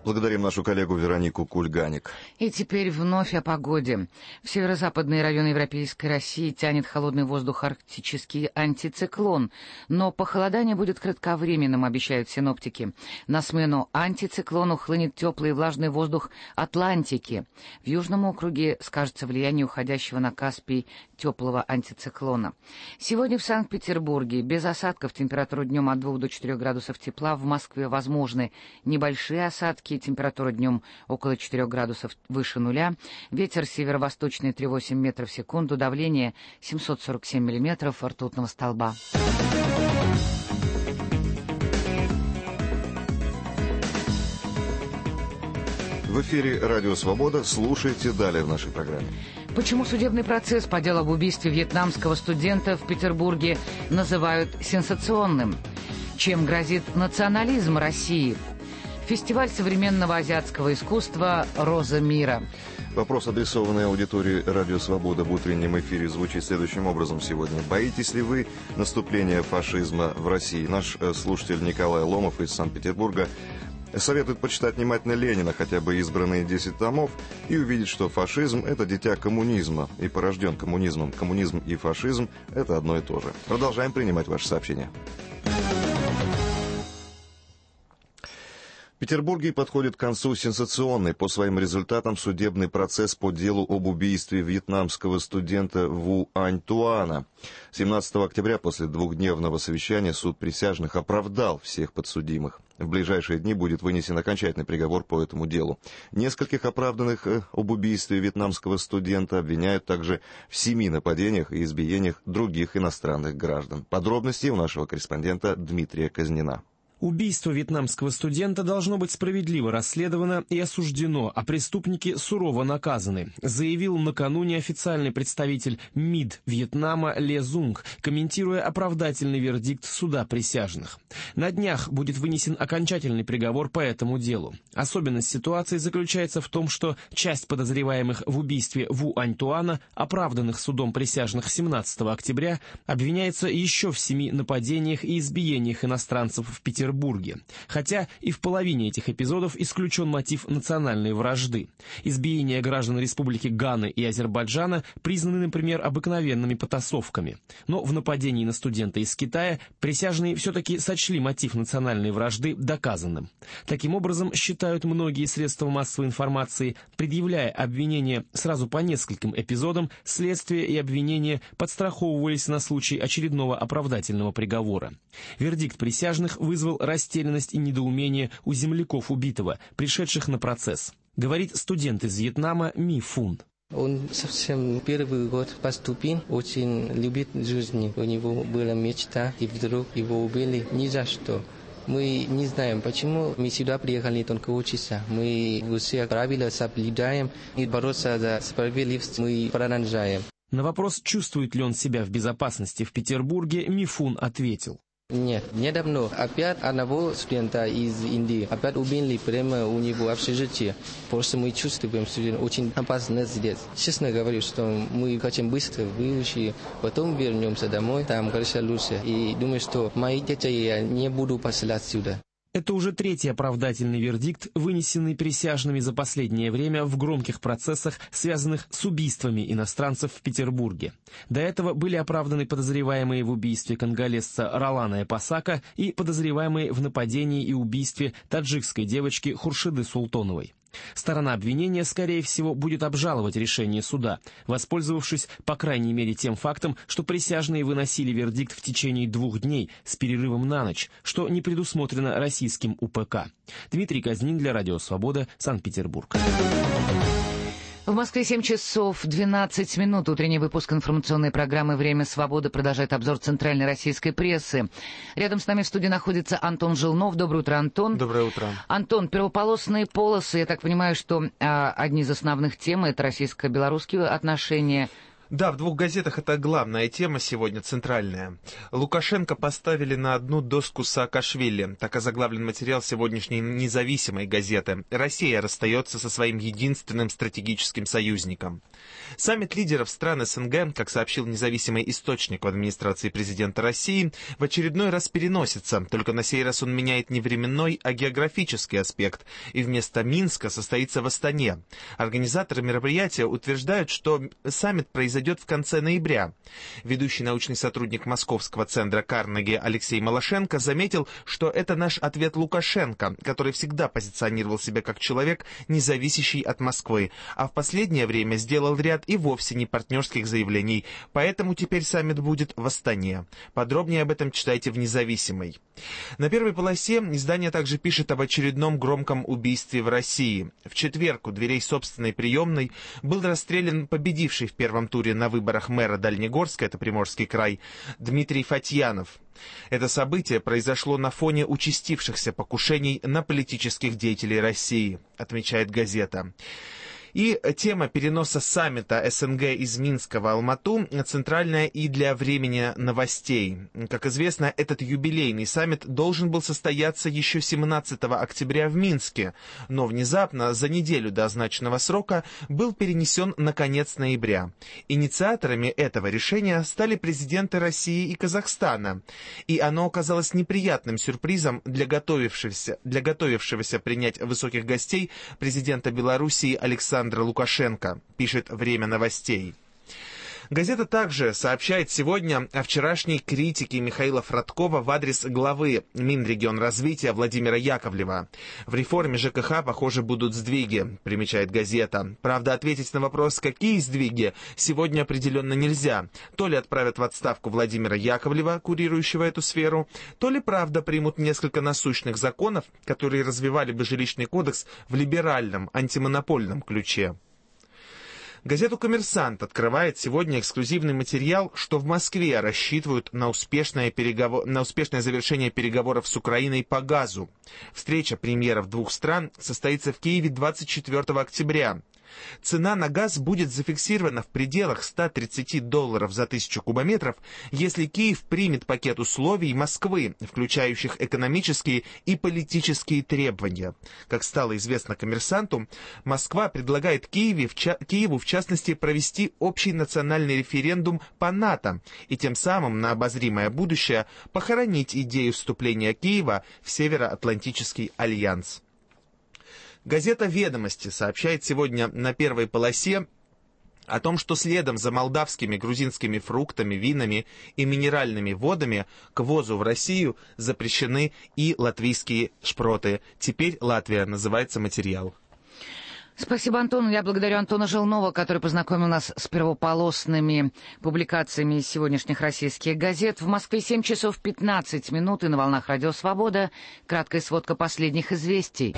Благодарим нашу коллегу Веронику Кульганик. И теперь вновь о погоде. В северо-западные районы Европейской России тянет холодный воздух арктический антициклон. Но похолодание будет кратковременным, обещают синоптики. На смену антициклону хлынет теплый и влажный воздух Атлантики. В Южном округе скажется влияние уходящего на Каспий теплого антициклона. Сегодня в Санкт-Петербурге без осадков, температура днем от 2 до 4 градусов тепла. В Москве возможны небольшие осадки. Температура днем около 4 градусов выше нуля. Ветер северо-восточный 3,8 метров в секунду. Давление 747 миллиметров ртутного столба. В эфире «Радио Свобода». Слушайте далее в нашей программе. Почему судебный процесс по делу об убийстве вьетнамского студента в Петербурге называют сенсационным? Чем грозит национализм России? Фестиваль современного азиатского искусства «Роза мира». Вопрос, адресованный аудитории «Радио Свобода» в утреннем эфире, звучит следующим образом сегодня. Боитесь ли вы наступления фашизма в России? Наш слушатель Николай Ломов из Санкт-Петербурга советует почитать внимательно Ленина, хотя бы избранные 10 томов, и увидеть, что фашизм — это дитя коммунизма и порожден коммунизмом. Коммунизм и фашизм — это одно и то же. Продолжаем принимать ваши сообщения. В Петербурге подходит к концу сенсационный по своим результатам судебный процесс по делу об убийстве вьетнамского студента Ву Ань Туана. 17 октября после двухдневного совещания суд присяжных оправдал всех подсудимых. В ближайшие дни будет вынесен окончательный приговор по этому делу. Нескольких оправданных об убийстве вьетнамского студента обвиняют также в 7 нападениях и избиениях других иностранных граждан. Подробности у нашего корреспондента Дмитрия Казнина. Убийство вьетнамского студента должно быть справедливо расследовано и осуждено, а преступники сурово наказаны, заявил накануне официальный представитель МИД Вьетнама Ле Зунг, комментируя оправдательный вердикт суда присяжных. На днях будет вынесен окончательный приговор по этому делу. Особенность ситуации заключается в том, что часть подозреваемых в убийстве Ву Ань Туана, оправданных судом присяжных 17 октября, обвиняется еще в 7 нападениях и избиениях иностранцев в Петербурге. Хотя и в половине этих эпизодов исключен мотив национальной вражды. Избиения граждан республики Ганы и Азербайджана признаны, например, обыкновенными потасовками. Но в нападении на студента из Китая присяжные все-таки сочли мотив национальной вражды доказанным. Таким образом, считают многие средства массовой информации, предъявляя обвинения сразу по нескольким эпизодам, следствие и обвинение подстраховывались на случай очередного оправдательного приговора. Вердикт присяжных вызвал растерянность и недоумение у земляков убитого, пришедших на процесс. Говорит студент из Вьетнама Ми Фун. Он совсем первый год поступил, очень любит жизнь. У него была мечта, и вдруг его убили ни за что. Мы не знаем, почему мы сюда приехали только учиться. Мы все правила соблюдаем и бороться за справедливость мы продолжаем. На вопрос, чувствует ли он себя в безопасности в Петербурге, Ми Фун ответил. Нет, недавно опять одного студента из Индии опять убили прямо у него в общежитии. Просто мы чувствуем, что очень опасно здесь. Честно говорю, что мы хотим быстро выучить, потом вернемся домой, там гораздо лучше. И думаю, что мои дети я не буду посылать сюда. Это уже третий оправдательный вердикт, вынесенный присяжными за последнее время в громких процессах, связанных с убийствами иностранцев в Петербурге. До этого были оправданы подозреваемые в убийстве конголезца Ролана Эпасака и подозреваемые в нападении и убийстве таджикской девочки Хуршиды Султоновой. Сторона обвинения, скорее всего, будет обжаловать решение суда, воспользовавшись, по крайней мере, тем фактом, что присяжные выносили вердикт в течение 2 дней с перерывом на ночь, что не предусмотрено российским УПК. Дмитрий Казнин для Радио Свобода, Санкт-Петербург. В Москве 7 часов 12 минут. Утренний выпуск информационной программы «Время свободы» продолжает обзор центральной российской прессы. Рядом с нами в студии находится Антон Жилнов. Доброе утро, Антон. Доброе утро. Антон, первополосные полосы. Я так понимаю, что одни из основных тем — это российско-белорусские отношения. Да, в двух газетах это главная тема сегодня, центральная. Лукашенко поставили на одну доску с Саакашвили. Так озаглавлен материал сегодняшней независимой газеты. Россия расстается со своим единственным стратегическим союзником. Саммит лидеров стран СНГ, как сообщил независимый источник в администрации президента России, в очередной раз переносится. Только на сей раз он меняет не временной, а географический аспект. И вместо Минска состоится в Астане. Организаторы мероприятия утверждают, что саммит произойдет в конце ноября. Ведущий научный сотрудник Московского центра Карнеги Алексей Малашенко заметил, что это наш ответ Лукашенко, который всегда позиционировал себя как человек, не зависящий от Москвы, а в последнее время сделал ряд и вовсе не партнерских заявлений. Поэтому теперь саммит будет в Астане. Подробнее об этом читайте в «Независимой». На первой полосе издание также пишет об очередном громком убийстве в России. В четверг у дверей собственной приемной был расстрелян победивший в первом туре на выборах мэра Дальнегорска, это Приморский край, Дмитрий Фатьянов. Это событие произошло на фоне участившихся покушений на политических деятелей России, отмечает газета. И тема переноса саммита СНГ из Минска в Алмату центральная и для времени новостей. Как известно, этот юбилейный саммит должен был состояться еще 17 октября в Минске, но внезапно за неделю до означенного срока был перенесен на конец ноября. Инициаторами этого решения стали президенты России и Казахстана, и оно оказалось неприятным сюрпризом для готовившегося принять высоких гостей президента Белоруссии Александра Лукашенко, пишет «Время новостей». Газета также сообщает сегодня о вчерашней критике Михаила Фродкова в адрес главы Минрегионразвития Владимира Яковлева. В реформе ЖКХ, похоже, будут сдвиги, примечает газета. Правда, ответить на вопрос, какие сдвиги, сегодня определенно нельзя. То ли отправят в отставку Владимира Яковлева, курирующего эту сферу, то ли, правда, примут несколько насущных законов, которые развивали бы жилищный кодекс в либеральном, антимонопольном ключе. Газету «Коммерсант» открывает сегодня эксклюзивный материал, что в Москве рассчитывают на успешное завершение переговоров с Украиной по газу. Встреча премьеров двух стран состоится в Киеве 24 октября. Цена на газ будет зафиксирована в пределах $130 за 1000 кубометров, если Киев примет пакет условий Москвы, включающих экономические и политические требования. Как стало известно «Коммерсанту», Москва предлагает Киеву, в частности, провести общий национальный референдум по НАТО и тем самым на обозримое будущее похоронить идею вступления Киева в Североатлантический альянс. Газета «Ведомости» сообщает сегодня на первой полосе о том, что следом за молдавскими, грузинскими фруктами, винами и минеральными водами к ввозу в Россию запрещены и латвийские шпроты. Теперь Латвия называется материал. Спасибо, Антон. Я благодарю Антона Желнова, который познакомил нас с первополосными публикациями из сегодняшних российских газет. В Москве 7 часов 15 минут и на волнах Радио Свобода. Краткая сводка последних известий.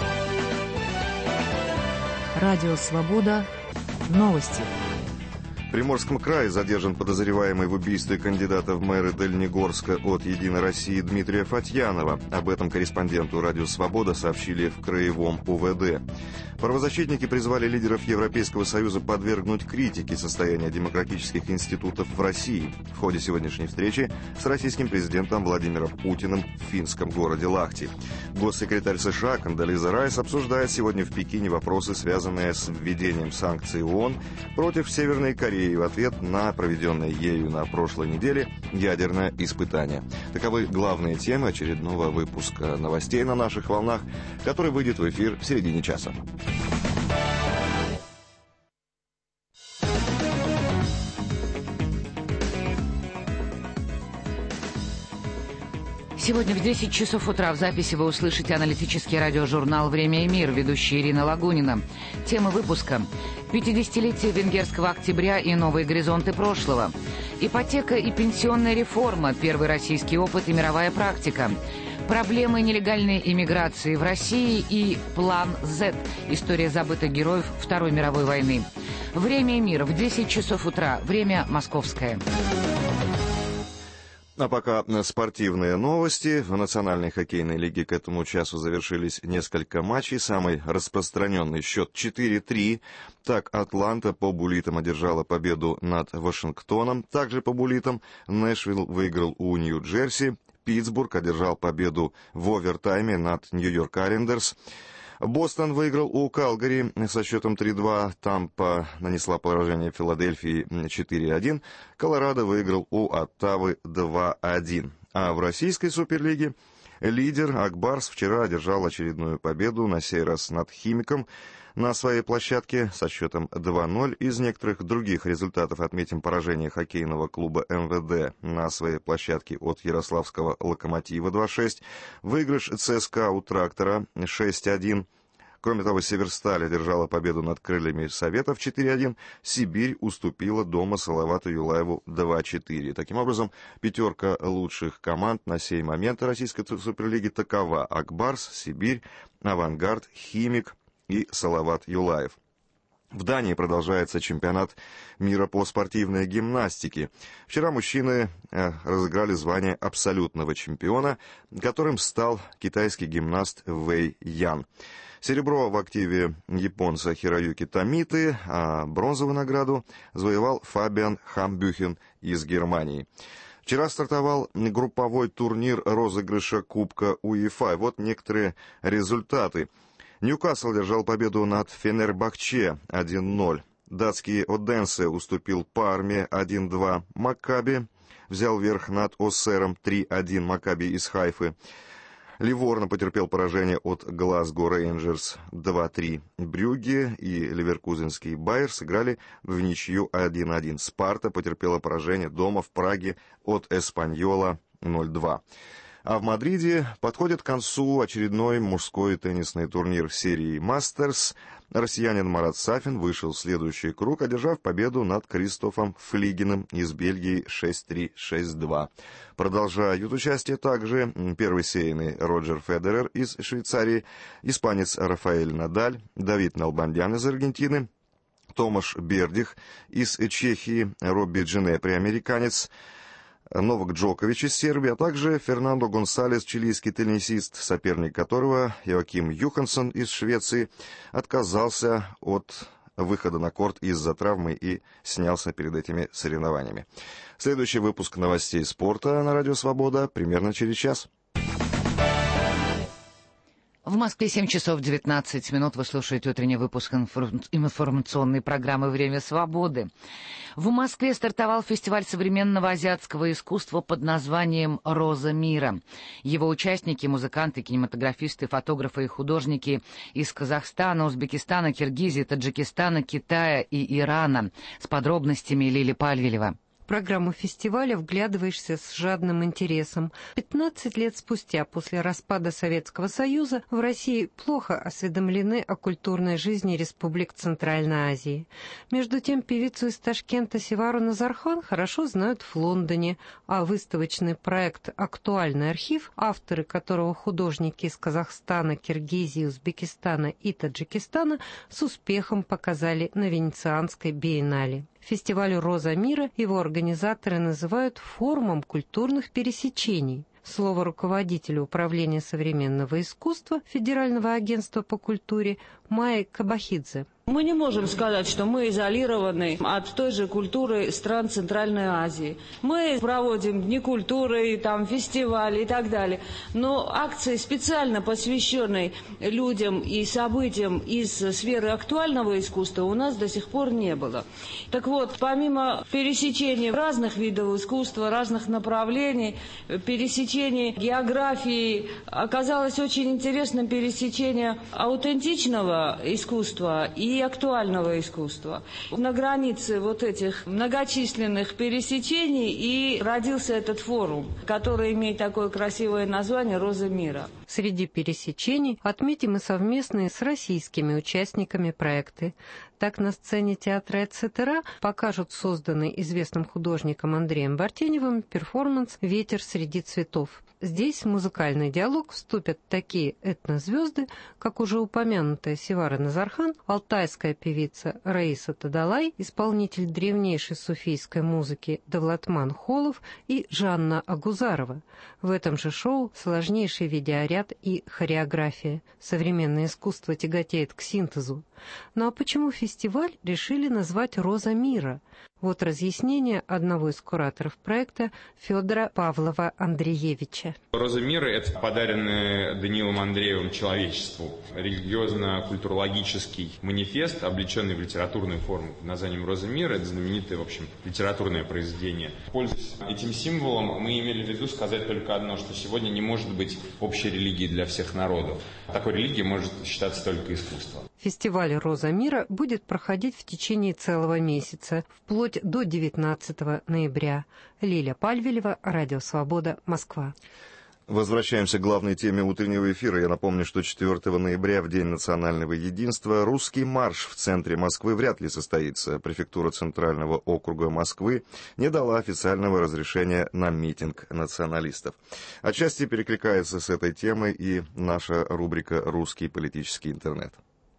Радио «Свобода». Новости. В Приморском крае задержан подозреваемый в убийстве кандидата в мэры Дальнегорска от «Единой России» Дмитрия Фатьянова. Об этом корреспонденту «Радио Свобода» сообщили в краевом УВД. Правозащитники призвали лидеров Европейского Союза подвергнуть критике состояния демократических институтов в России в ходе сегодняшней встречи с российским президентом Владимиром Путиным в финском городе Лахти. Госсекретарь США Кондолиза Райс обсуждает сегодня в Пекине вопросы, связанные с введением санкций ООН против Северной Кореи в ответ на проведенное ею на прошлой неделе ядерное испытание. Таковы главные темы очередного выпуска новостей на наших волнах, который выйдет в эфир в середине часа. Сегодня в 10 часов утра в записи вы услышите аналитический радиожурнал «Время и мир», ведущая Ирина Лагунина. Тема выпуска: 50-летие венгерского октября и новые горизонты прошлого. Ипотека и пенсионная реформа, первый российский опыт и мировая практика. Проблемы нелегальной иммиграции в России и план Z. История забытых героев Второй мировой войны. «Время и мир» в 10 часов утра. Время московское. А пока спортивные новости. В Национальной хоккейной лиге к этому часу завершились несколько матчей. Самый распространенный счет 4-3. Так, Атланта по буллитам одержала победу над Вашингтоном. Также по буллитам Нэшвилл выиграл у Нью-Джерси. Питтсбург одержал победу в овертайме над Нью-Йорк Айлендерс. Бостон выиграл у Калгари со счетом 3-2. Тампа нанесла поражение Филадельфии 4-1. Колорадо выиграл у Оттавы 2-1. А в российской суперлиге лидер Акбарс вчера одержал очередную победу, на сей раз над Химиком на своей площадке со счетом 2-0. Из некоторых других результатов отметим поражение хоккейного клуба МВД на своей площадке от Ярославского Локомотива 2-6, выигрыш ЦСКА у Трактора 6-1. Кроме того, Северсталь одержала победу над Крыльями Советов 4-1. Сибирь уступила дома Салавату Юлаеву 2-4. Таким образом, пятерка лучших команд на сей момент российской суперлиги такова: Акбарс, Сибирь, Авангард, Химик и Салават Юлаев. В Дании продолжается чемпионат мира по спортивной гимнастике. Вчера мужчины разыграли звание абсолютного чемпиона, которым стал китайский гимнаст Вэй Ян. Серебро в активе японца Хироюки Томиты, а бронзовую награду завоевал Фабиан Хамбюхен из Германии. Вчера стартовал групповой турнир розыгрыша Кубка УЕФА. Вот некоторые результаты. Ньюкасл держал победу над Фенербахче 1-0. Датский Оденсе уступил Парме 1-2. Маккаби взял верх над Оссером 3-1. Маккаби из Хайфы. Ливорно потерпел поражение от Глазго Рейнджерс 2-3. Брюгге и ливеркузенский Байер сыграли в ничью 1-1. Спарта потерпела поражение дома в Праге от Эспаньола 0-2. А в Мадриде подходит к концу очередной мужской теннисный турнир серии «Мастерс». Россиянин Марат Сафин вышел в следующий круг, одержав победу над Кристофом Флигеном из Бельгии 6-3, 6-2. Продолжают участие также первый сеянный Роджер Федерер из Швейцарии, испанец Рафаэль Надаль, Давид Налбандян из Аргентины, Томаш Бердих из Чехии, Робби Джинепри, американец, Новак Джокович из Сербии, а также Фернандо Гонсалес, чилийский теннисист, соперник которого Йоаким Юхансон из Швеции отказался от выхода на корт из-за травмы и снялся перед этими соревнованиями. Следующий выпуск новостей спорта на Радио Свобода примерно через час. В Москве 7 часов 19 минут. Вы слушаете утренний выпуск информационной программы «Время свободы». В Москве стартовал фестиваль современного азиатского искусства под названием «Роза мира». Его участники — музыканты, кинематографисты, фотографы и художники из Казахстана, Узбекистана, Киргизии, Таджикистана, Китая и Ирана. С подробностями Лили Пальвелева. В программу фестиваля вглядываешься с жадным интересом. 15 лет спустя, после распада Советского Союза, в России плохо осведомлены о культурной жизни республик Центральной Азии. Между тем, певицу из Ташкента Севару Назархан хорошо знают в Лондоне, а выставочный проект «Актуальный архив», авторы которого художники из Казахстана, Киргизии, Узбекистана и Таджикистана, с успехом показали на Венецианской биеннале. Фестиваль «Роза мира» его организаторы называют форумом культурных пересечений. Слово руководителя Управления современного искусства Федерального агентства по культуре Майи Кабахидзе. Мы не можем сказать, что мы изолированы от той же культуры стран Центральной Азии. Мы проводим дни культуры, там, фестивали и так далее. Но акции, специально посвященные людям и событиям из сферы актуального искусства, у нас до сих пор не было. Так вот, помимо пересечения разных видов искусства, разных направлений, пересечения географии, оказалось очень интересным пересечение аутентичного искусства и актуального искусства. На границе вот этих многочисленных пересечений и родился этот форум, который имеет такое красивое название «Роза мира». Среди пересечений отметим и совместные с российскими участниками проекты. Так, на сцене театра ЭЦТРА покажут созданный известным художником Андреем Бартеневым перформанс «Ветер среди цветов». Здесь в музыкальный диалог вступят такие этнозвезды, как уже упомянутая Севара Назархан, алтайская певица Раиса Тадалай, исполнитель древнейшей суфийской музыки Давлатман Холов и Жанна Агузарова. В этом же шоу сложнейший видеоряд и хореография. Современное искусство тяготеет к синтезу. Ну а почему фестиваль решили назвать «Роза мира»? Вот разъяснение одного из кураторов проекта Федора Павлова-Андреевича. «Роза мира» — это подаренный Даниилом Андреевым человечеству религиозно-культурологический манифест, облеченный в литературную форму под названием «Роза мира». Это знаменитое, в общем, литературное произведение. Пользуясь этим символом, мы имели в виду сказать только одно, что сегодня не может быть общей религии для всех народов. Такой религией может считаться только искусство. Фестиваль «Роза мира» будет проходить в течение целого месяца, вплоть до 19 ноября. Лиля Пальвелева, Радио Свобода, Москва. Возвращаемся к главной теме утреннего эфира. Я напомню, что 4 ноября, в День национального единства, русский марш в центре Москвы вряд ли состоится. Префектура Центрального округа Москвы не дала официального разрешения на митинг националистов. Отчасти перекликается с этой темой и наша рубрика «Русский политический интернет».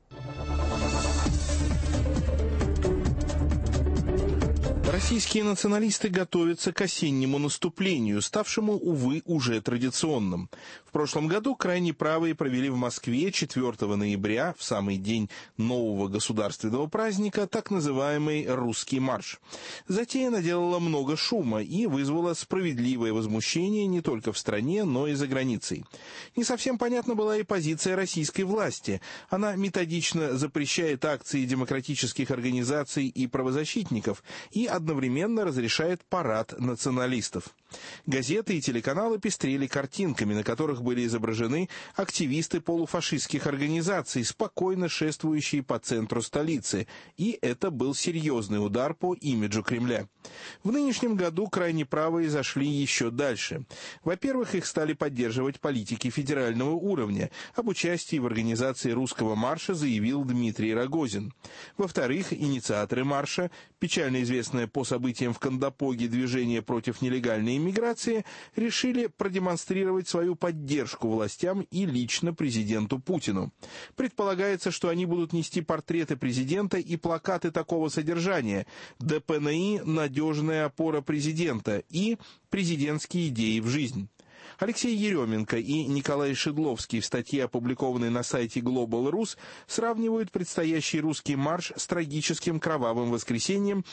Российские националисты готовятся к осеннему наступлению, ставшему, увы, уже традиционным. В прошлом году крайне правые провели в Москве 4 ноября, в самый день нового государственного праздника, так называемый «Русский марш». Затея наделала много шума и вызвала справедливое возмущение не только в стране, но и за границей. Не совсем понятна была и позиция российской власти. Она методично запрещает акции демократических организаций и правозащитников и одновременно разрешает парад националистов. Газеты и телеканалы пестрели картинками, на которых были изображены активисты полуфашистских организаций, спокойно шествующие по центру столицы, и это был серьезный удар по имиджу Кремля. В нынешнем году крайне правые зашли еще дальше. Во-первых, их стали поддерживать политики федерального уровня. Об участии в организации русского марша заявил Дмитрий Рогозин. Во-вторых, инициаторы марша, печально известное по событиям в Кандапоге движение против нелегальной иммиграции, решили продемонстрировать свою поддержку властям и лично президенту Путину. Предполагается, что они будут нести портреты президента и плакаты такого содержания: «ДПНИ – надежная опора президента» и «Президентские идеи в жизнь». Алексей Еременко и Николай Шедловский в статье, опубликованной на сайте Global Rus, сравнивают предстоящий русский марш с трагическим кровавым воскресеньем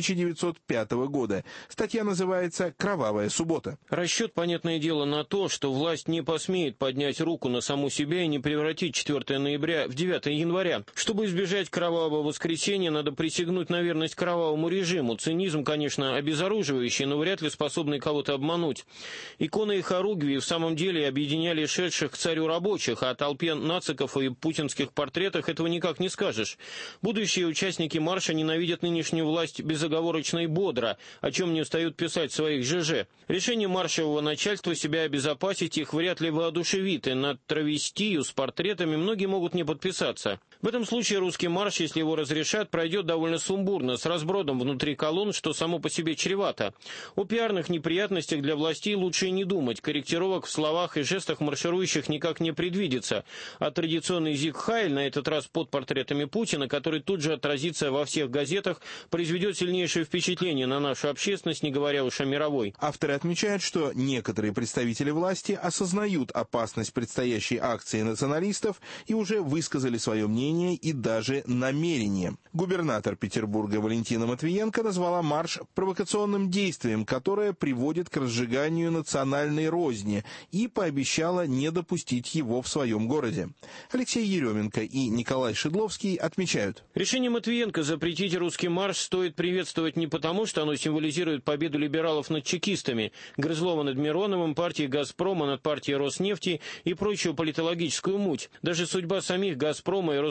1905 года. Статья называется «Кровавая суббота». Расчет, понятное дело, на то, что власть не посмеет поднять руку на саму себя и не превратить 4 ноября в 9 января. Чтобы избежать кровавого воскресенья, надо присягнуть на верность кровавому режиму. Цинизм, конечно, обезоруживающий, но вряд ли способный кого-то обмануть. Иконы и хоругви в самом деле объединяли шедших к царю рабочих, а о толпе нациков и путинских портретах этого никак не скажешь. Будущие участники марша ненавидят нынешнюю власть безоговорочно и бодро, о чем не устают писать в своих ЖЖ. Решение маршевого начальства себя обезопасить их вряд ли воодушевит, и над травестию с портретами многие могут не подписаться. В этом случае русский марш, если его разрешат, пройдет довольно сумбурно, с разбродом внутри колонн, что само по себе чревато. О пиарных неприятностях для властей лучше и не думать. Корректировок в словах и жестах марширующих никак не предвидится. А традиционный Зиг Хайль, на этот раз под портретами Путина, который тут же отразится во всех газетах, произведет сильнейшее впечатление на нашу общественность, не говоря уж о мировой. Авторы отмечают, что некоторые представители власти осознают опасность предстоящей акции националистов и уже высказали свое мнение и даже намерение. Губернатор Петербурга Валентина Матвиенко назвала марш провокационным действием, которое приводит к разжиганию национальной розни, и пообещала не допустить его в своем городе. Алексей Еременко и Николай Шедловский отмечают: решение Матвиенко запретить русский марш стоит приветствовать не потому, что оно символизирует победу либералов над чекистами, Грызлова над Мироновым, партии «Газпрома» над партией «Роснефти» и прочую политологическую муть. Даже судьба самих «Газпрома» и «Роснефти»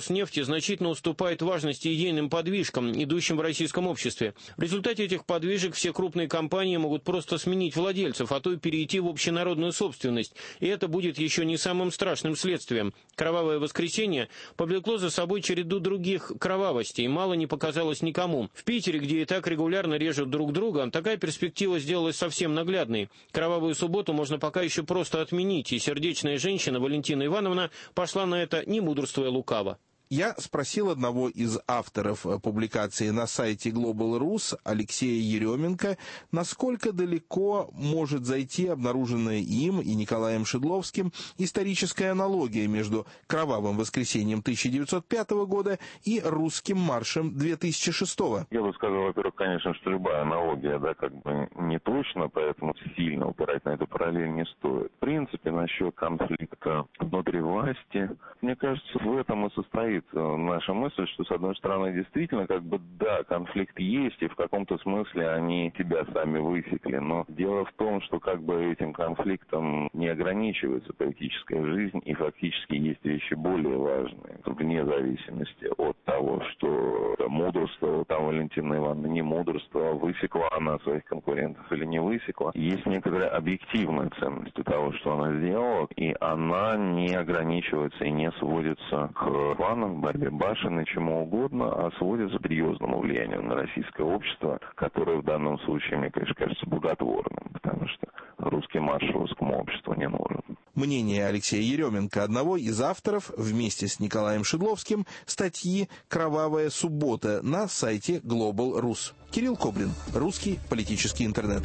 Роснефти значительно уступает важности идейным подвижкам, идущим в российском обществе. В результате этих подвижек все крупные компании могут просто сменить владельцев, а то и перейти в общенародную собственность. И это будет еще не самым страшным следствием. Кровавое воскресенье повлекло за собой череду других кровавостей, мало не показалось никому. В Питере, где и так регулярно режут друг друга, такая перспектива сделалась совсем наглядной. Кровавую субботу можно пока еще просто отменить, и сердечная женщина Валентина Ивановна пошла на это, не мудрствуя лукаво. Я спросил одного из авторов публикации на сайте Global Rus, Алексея Еременко, насколько далеко может зайти обнаруженная им и Николаем Шедловским историческая аналогия между кровавым воскресеньем 1905 года и русским маршем 2006. Я бы сказал, во-первых, конечно, что любая аналогия, не точно, поэтому сильно упирать на эту параллель не стоит. В принципе, насчет конфликта внутри власти, мне кажется, в этом и состоит наша мысль, что, с одной стороны, действительно, да, конфликт есть, и в каком-то смысле они себя сами высекли, но дело в том, что этим конфликтом не ограничивается политическая жизнь, и фактически есть вещи более важные, вне зависимости от того, что мудрство, там Валентина Ивановна не мудрство, высекла она своих конкурентов или не высекла. Есть некоторая объективная ценность того, что она сделала, и она не ограничивается и не сводится к планам, борьбе Башиной, чему угодно, а сводится к серьезному влиянию на российское общество, которое в данном случае, мне, конечно, кажется благотворным, потому что русский марш русскому обществу не нужен. Мнение Алексея Еременко, одного из авторов, вместе с Николаем Шедловским, статьи «Кровавая суббота» на сайте Global Rus. Кирилл Коблин, русский политический интернет.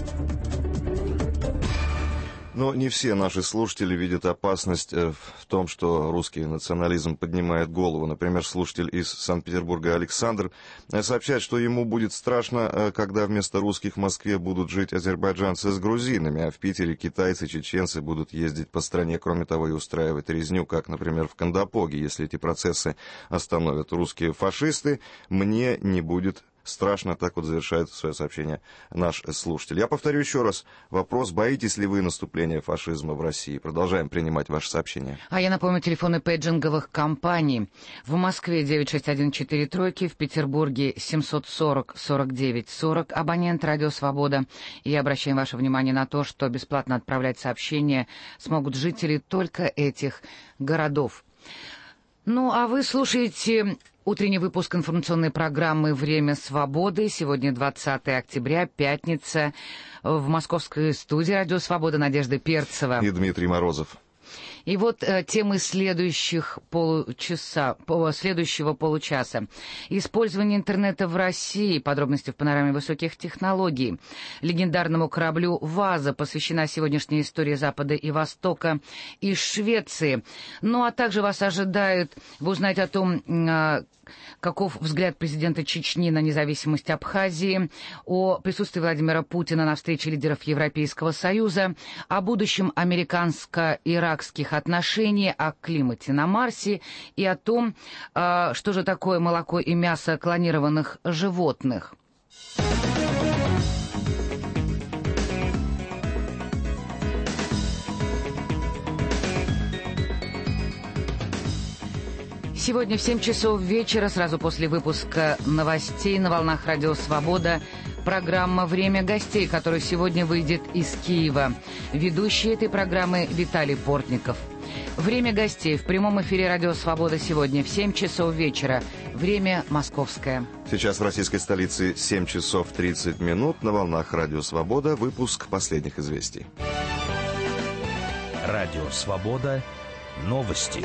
Но не все наши слушатели видят опасность в том, что русский национализм поднимает голову. Например, слушатель из Санкт-Петербурга Александр сообщает, что ему будет страшно, когда вместо русских в Москве будут жить азербайджанцы с грузинами, а в Питере китайцы, чеченцы будут ездить по стране, кроме того, и устраивать резню, как, например, в Кандапоге. Если эти процессы остановят русские фашисты, мне не будет страшно. Так вот завершает свое сообщение наш слушатель. Я повторю еще раз вопрос: боитесь ли вы наступления фашизма в России? Продолжаем принимать ваши сообщения. А я напомню, телефоны пейджинговых компаний. В Москве 96143, в Петербурге 740-49-40, абонент «Радио Свобода». И обращаем ваше внимание на то, что бесплатно отправлять сообщения смогут жители только этих городов. Ну, а вы слушаете утренний выпуск информационной программы «Время свободы». Сегодня 20 октября, пятница. В московской студии «Радио Свобода» Надежда Перцева и Дмитрий Морозов. И вот темы следующего получаса. Использование интернета в России. Подробности в панораме высоких технологий. Легендарному кораблю «Ваза» посвящена сегодняшняя история Запада и Востока из Швеции. Ну, а также вас ожидает, вы узнаете о том, каков взгляд президента Чечни на независимость Абхазии, о присутствии Владимира Путина на встрече лидеров Европейского Союза, о будущем американско-иракских отношений, о климате на Марсе и о том, что же такое молоко и мясо клонированных животных. Сегодня в 7 часов вечера, сразу после выпуска новостей на волнах «Радио Свобода», программа «Время гостей», которая сегодня выйдет из Киева. Ведущий этой программы Виталий Портников. «Время гостей» в прямом эфире «Радио Свобода» сегодня в 7 часов вечера. Время московское. Сейчас в российской столице 7 часов 30 минут. На волнах «Радио Свобода» выпуск последних известий. «Радио Свобода». Новости.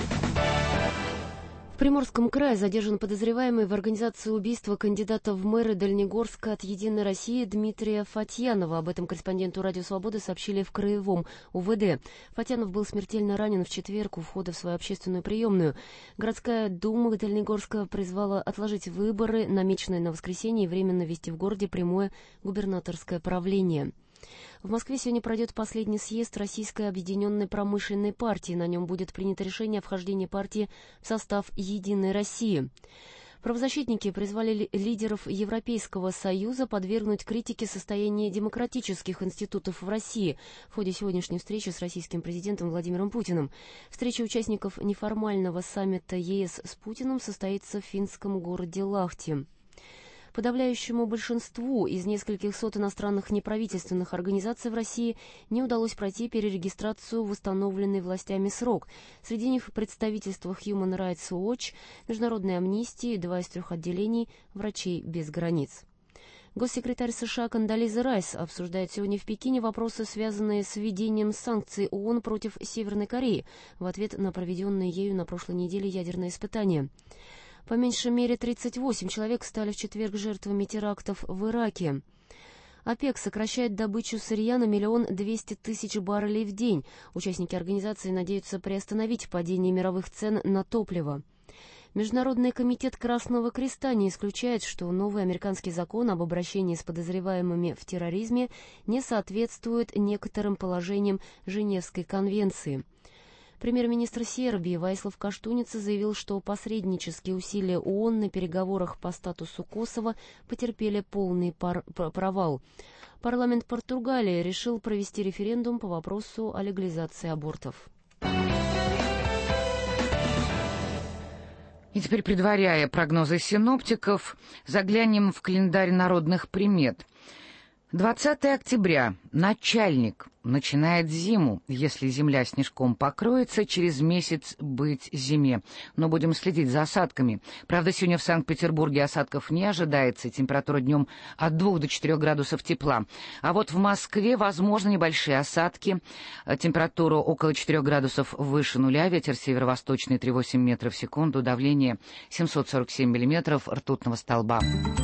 В Приморском крае задержан подозреваемый в организации убийства кандидата в мэры Дальнегорска от «Единой России» Дмитрия Фатьянова. Об этом корреспонденту «Радио Свободы» сообщили в Краевом УВД. Фатьянов был смертельно ранен в четверг у входа в свою общественную приемную. Городская дума Дальнегорска призвала отложить выборы, намеченные на воскресенье, и временно ввести в городе прямое губернаторское правление. В Москве сегодня пройдет последний съезд Российской объединенной промышленной партии. На нем будет принято решение о вхождении партии в состав «Единой России». Правозащитники призвали лидеров Европейского Союза подвергнуть критике состояние демократических институтов в России в ходе сегодняшней встречи с российским президентом Владимиром Путиным. Встреча участников неформального саммита ЕС с Путиным состоится в финском городе Лахти. Подавляющему большинству из нескольких сот иностранных неправительственных организаций в России не удалось пройти перерегистрацию в установленный властями срок. Среди них представительства Human Rights Watch, Международной амнистии и 2 из 3 отделений «Врачей без границ». Госсекретарь США Кондолиза Райс обсуждает сегодня в Пекине вопросы, связанные с введением санкций ООН против Северной Кореи в ответ на проведенные ею на прошлой неделе ядерные испытания. По меньшей мере 38 человек стали в четверг жертвами терактов в Ираке. ОПЕК сокращает добычу сырья на 1 200 000 баррелей в день. Участники организации надеются приостановить падение мировых цен на топливо. Международный комитет Красного Креста не исключает, что новый американский закон об обращении с подозреваемыми в терроризме не соответствует некоторым положениям Женевской конвенции. Премьер-министр Сербии Ваислав Каштуница заявил, что посреднические усилия ООН на переговорах по статусу Косово потерпели полный провал. Парламент Португалии решил провести референдум по вопросу о легализации абортов. И теперь, предваряя прогнозы синоптиков, заглянем в календарь народных примет. 20 октября. Начальник. Начинает зиму. Если земля снежком покроется, через месяц быть зиме. Но будем следить за осадками. Правда, сегодня в Санкт-Петербурге осадков не ожидается. Температура днем от 2 до 4 градусов тепла. А вот в Москве возможны небольшие осадки. Температура около 4 градусов выше нуля. Ветер северо-восточный 3,8 метров в секунду. Давление 747 миллиметров ртутного столба.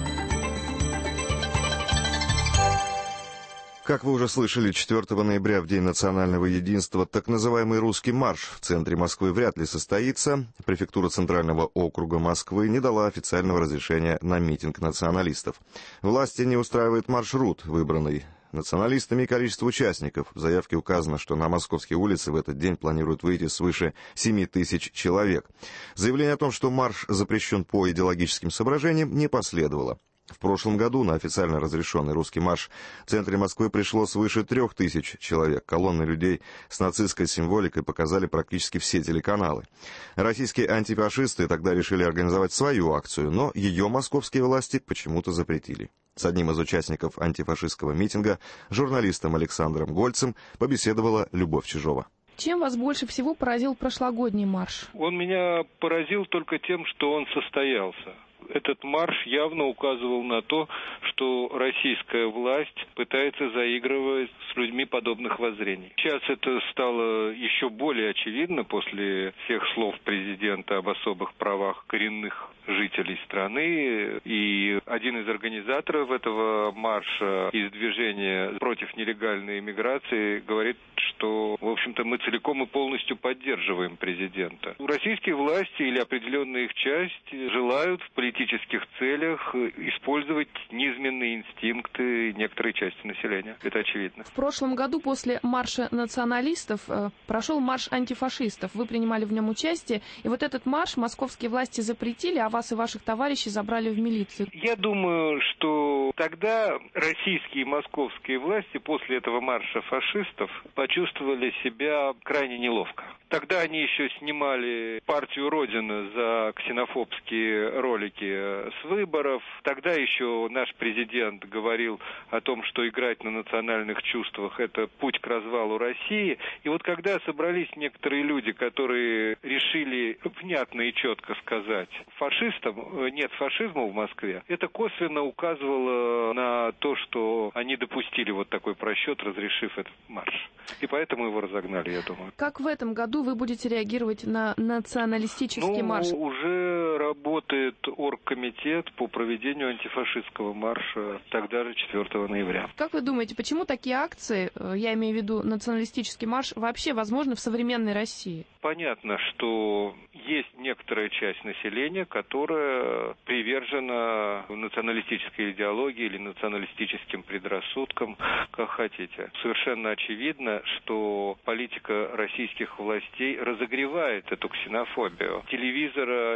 Как вы уже слышали, 4 ноября, в День национального единства, так называемый «Русский марш» в центре Москвы вряд ли состоится. Префектура Центрального округа Москвы не дала официального разрешения на митинг националистов. Власти не устраивает маршрут, выбранный националистами, и количество участников. В заявке указано, что на московские улицы в этот день планируют выйти свыше 7 тысяч человек. Заявление о том, что марш запрещен по идеологическим соображениям, не последовало. В прошлом году на официально разрешенный русский марш в центре Москвы пришло свыше 3000 человек. Колонны людей с нацистской символикой показали практически все телеканалы. Российские антифашисты тогда решили организовать свою акцию, но ее московские власти почему-то запретили. С одним из участников антифашистского митинга, журналистом Александром Гольцем, побеседовала Любовь Чижова. Чем вас больше всего поразил прошлогодний марш? Он меня поразил только тем, что он состоялся. Этот марш явно указывал на то, что российская власть пытается заигрывать с людьми подобных воззрений. Сейчас это стало еще более очевидно после всех слов президента об особых правах коренных жителей страны. И один из организаторов этого марша из движения против нелегальной иммиграции говорит, что, в общем-то, мы целиком и полностью поддерживаем президента. Российские власти или определенная их часть желают в политических целях использовать низменные инстинкты некоторой части населения. Это очевидно. В прошлом году после марша националистов прошел марш антифашистов. Вы принимали в нем участие. И вот этот марш московские власти запретили, а вас и ваших товарищей забрали в милицию. Я думаю, что тогда российские и московские власти после этого марша фашистов почувствовали себя крайне неловко. Тогда они еще снимали партию «Родина» за ксенофобские ролики с выборов. Тогда еще наш президент говорил о том, что играть на национальных чувствах – это путь к развалу России. И вот когда собрались некоторые люди, которые решили внятно и четко сказать, фашистам нет фашизма в Москве, это косвенно указывало на то, что они допустили вот такой просчет, разрешив этот марш. И поэтому его разогнали, я думаю. Как в этом году вы будете реагировать на националистический марш? Уже работает оргкомитет по проведению антифашистского марша тогда же 4 ноября. Как вы думаете, почему такие акции, я имею в виду националистический марш, вообще возможны в современной России? Понятно, что есть некоторая часть населения, которая привержена националистической идеологии или националистическим предрассудкам, как хотите. Совершенно очевидно, что политика российских властей разогревает эту ксенофобию. Телевизора из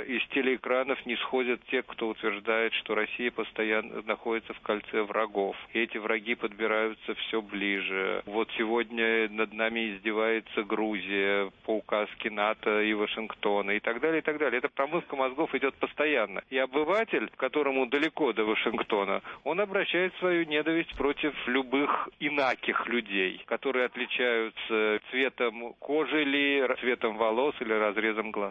телеэкранов не сходят те, кто утверждает, что Россия постоянно находится в кольце врагов. И эти враги подбираются все ближе. Вот сегодня над нами издевается Грузия по указке НАТО и Вашингтона и так далее, и так далее. Эта промывка мозгов идет постоянно. И обыватель, которому далеко до Вашингтона, он обращает свою ненависть против любых инаких людей, которые отличаются цветом кожи или цветом волос или разрезом глаз.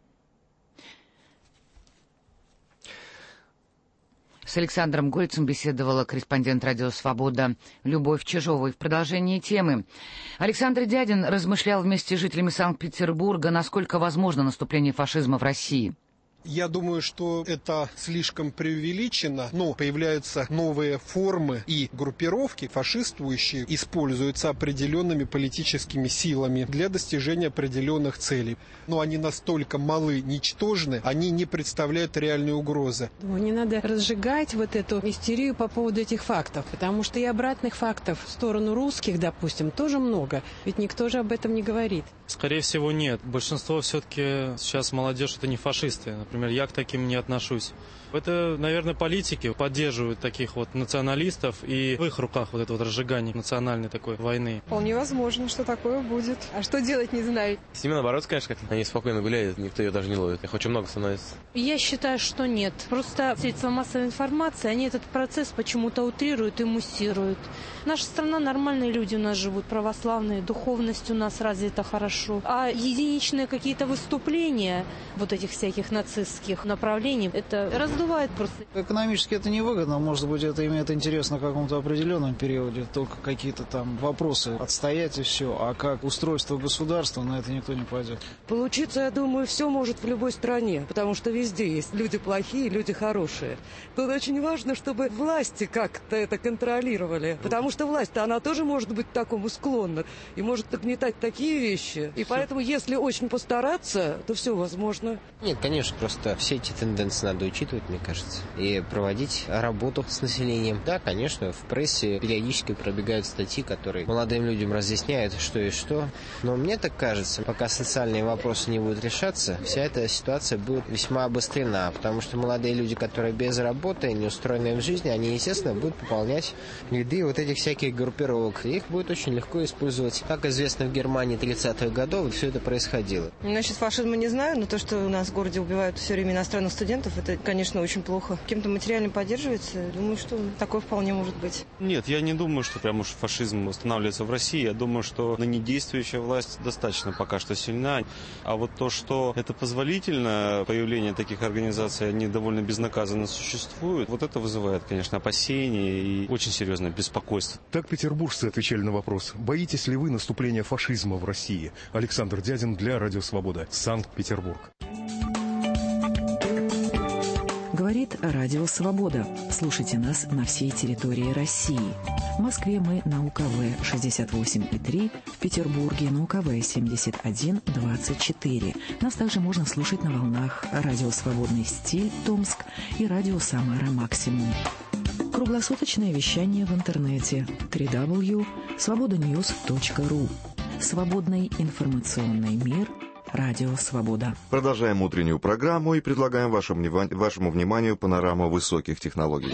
С Александром Гольцем беседовала корреспондент «Радио Свобода» Любовь Чижова. И в продолжении темы. Александр Дядин размышлял вместе с жителями Санкт-Петербурга, насколько возможно наступление фашизма в России. Я думаю, что это слишком преувеличено, но появляются новые формы и группировки фашистующие используются определенными политическими силами для достижения определенных целей. Но они настолько малы, ничтожны, они не представляют реальной угрозы. Не надо разжигать вот эту истерию по поводу этих фактов, потому что и обратных фактов в сторону русских, допустим, тоже много, ведь никто же об этом не говорит. Скорее всего, нет. Большинство все-таки сейчас молодежь это не фашисты. Например, я к таким не отношусь. Это, наверное, политики поддерживают таких вот националистов, и в их руках вот это вот разжигание национальной такой войны. Вполне возможно, что такое будет. А что делать, не знаю. С ними наоборот, конечно, как они спокойно гуляют, никто ее даже не ловит. Их очень много становится. Я считаю, что нет. Просто средства массовой информации, они этот процесс почему-то утрируют и муссируют. Наша страна, нормальные люди у нас живут, православные, духовность у нас развита хорошо. А единичные какие-то выступления вот этих всяких нацистских направлений, это раздувает просто. Экономически это невыгодно, может быть, это имеет интерес на каком-то определенном периоде, только какие-то там вопросы отстоять и все, а как устройство государства, на это никто не пойдет. Получиться, я думаю, все может в любой стране, потому что везде есть люди плохие, люди хорошие. Тут очень важно, чтобы власти как-то это контролировали, потому что власть-то, она тоже может быть к такому склонна и может нагнетать такие вещи. И поэтому, если очень постараться, то все возможно. Нет, конечно, просто все эти тенденции надо учитывать, мне кажется, и проводить работу с населением. Да, конечно, в прессе периодически пробегают статьи, которые молодым людям разъясняют, что и что. Но мне так кажется, пока социальные вопросы не будут решаться, вся эта ситуация будет весьма обострена, потому что молодые люди, которые без работы, не устроенные в жизни, они, естественно, будут пополнять ряды вот этих всяких группировок. И их будет очень легко использовать. Как известно, в Германии 30-х годов все это происходило. Насчет фашизма не знаю, но то, что у нас в городе убивают все время иностранных студентов, это, конечно, очень плохо. Кем-то материально поддерживается, думаю, что такое вполне может быть. Нет, я не думаю, что прям уж фашизм устанавливается в России. Я думаю, что ныне действующая власть достаточно пока что сильна. А вот то, что это позволительно, появление таких организаций, они довольно безнаказанно существуют, вот это вызывает, конечно, опасения и очень серьезное беспокойство. Так петербуржцы отвечали на вопрос: боитесь ли вы наступления фашизма в России? Александр Дядин для «Радио Свобода», Санкт-Петербург. Говорит Радио Свобода. Слушайте нас на всей территории России. В Москве мы на УКВ 68,3, в Петербурге на УКВ 71,24. Нас также можно слушать на волнах Радио Свободный стиль Томск и Радио Самара Максимум. Круглосуточное вещание в интернете www.svobodanews.ru. Свободный информационный мир. Радио Свобода. Продолжаем утреннюю программу и предлагаем вашему вниманию панораму высоких технологий.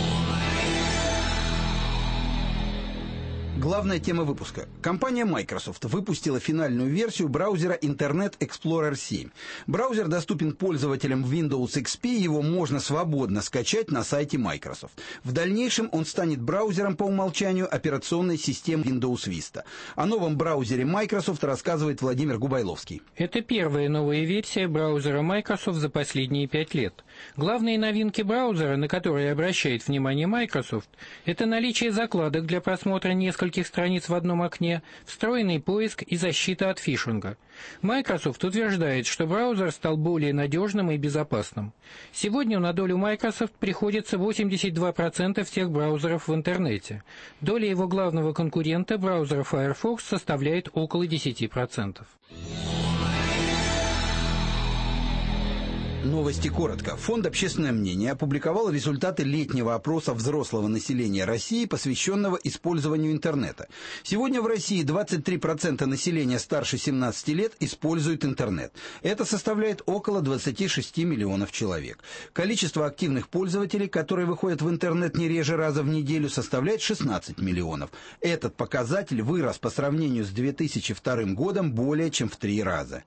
Главная тема выпуска. Компания Microsoft выпустила финальную версию браузера Internet Explorer 7. Браузер доступен пользователям Windows XP, его можно свободно скачать на сайте Microsoft. В дальнейшем он станет браузером по умолчанию операционной системы Windows Vista. О новом браузере Microsoft рассказывает Владимир Губайловский. Это первая новая версия браузера Microsoft за последние 5 лет. Главные новинки браузера, на которые обращает внимание Microsoft, это наличие закладок для просмотра нескольких страниц в одном окне, встроенный поиск и защита от фишинга. Microsoft утверждает, что браузер стал более надежным и безопасным. Сегодня на долю Microsoft приходится 82% всех браузеров в интернете. Доля его главного конкурента, браузера Firefox, составляет около 10%. Новости коротко. Фонд «Общественное мнение» опубликовал результаты летнего опроса взрослого населения России, посвященного использованию интернета. Сегодня в России 23% населения старше 17 лет используют интернет. Это составляет около 26 миллионов человек. Количество активных пользователей, которые выходят в интернет не реже раза в неделю, составляет 16 миллионов. Этот показатель вырос по сравнению с 2002 годом более чем в 3 раза.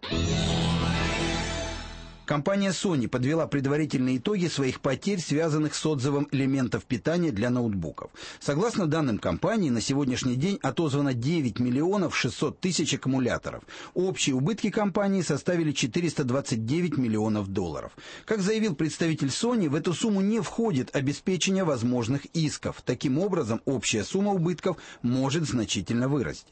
Компания Sony подвела предварительные итоги своих потерь, связанных с отзывом элементов питания для ноутбуков. Согласно данным компании, на сегодняшний день отозвано 9 миллионов 600 тысяч аккумуляторов. Общие убытки компании составили 429 миллионов долларов. Как заявил представитель Sony, в эту сумму не входит обеспечение возможных исков. Таким образом, общая сумма убытков может значительно вырасти.